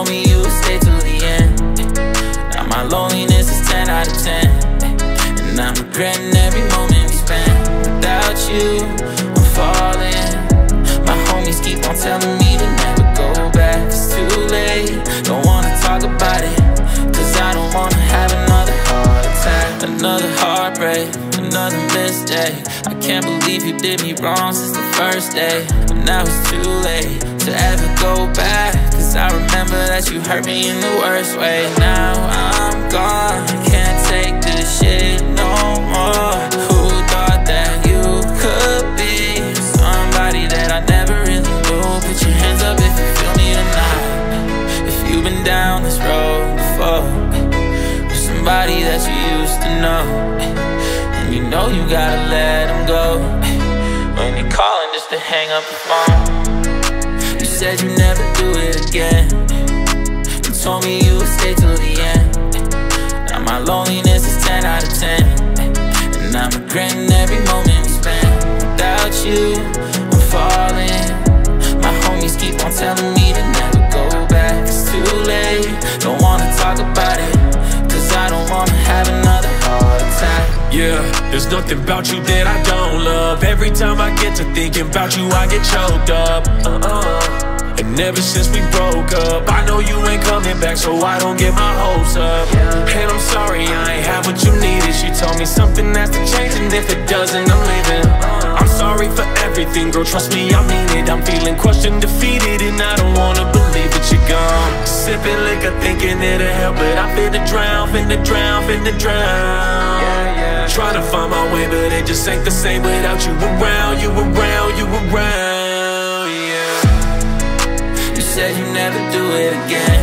told me you would stay till the end. Now my loneliness is 10 out of 10, and I'm regretting every moment we spent. Without you, I'm falling. My homies keep on telling me to never go back. It's too late, don't wanna talk about it, cause I don't wanna have another heart attack. Another heartbreak, another mistake. I can't believe you did me wrong since the first day. But now it's too late to ever go back, cause I remember that you hurt me in the worst way. Now I'm gone, can't take this shit no more. Who thought that you could be somebody that I never really knew? Put your hands up if you feel me tonight, if you've been down this road before, with somebody that you used to know, and you know you gotta let them go when you're calling just to hang up the phone. You said you'd never do it again. You told me you would stay till the end. Now my loneliness is 10 out of 10, and I'm regretting every moment we spent. Without you, I'm falling. My homies keep on telling me to never go back. It's too late, don't wanna talk about it, cause I don't wanna have another heart attack. Yeah, there's nothing about you that I don't love. Every time I get to thinking about you, I get choked up. And ever since we broke up, I know you ain't coming back, so I don't get my hopes up. And I'm sorry I ain't have what you needed. She told me something has to change, and if it doesn't, I'm leaving. I'm sorry for everything, girl, trust me, I mean it. I'm feeling crushed and defeated, and I don't wanna believe that you're gone. Sipping liquor, thinking it'll help, but I'm finna drown, finna drown, finna drown. Trying to find my way, but it just ain't the same without you around, you around, you around, yeah. You said you'd never do it again.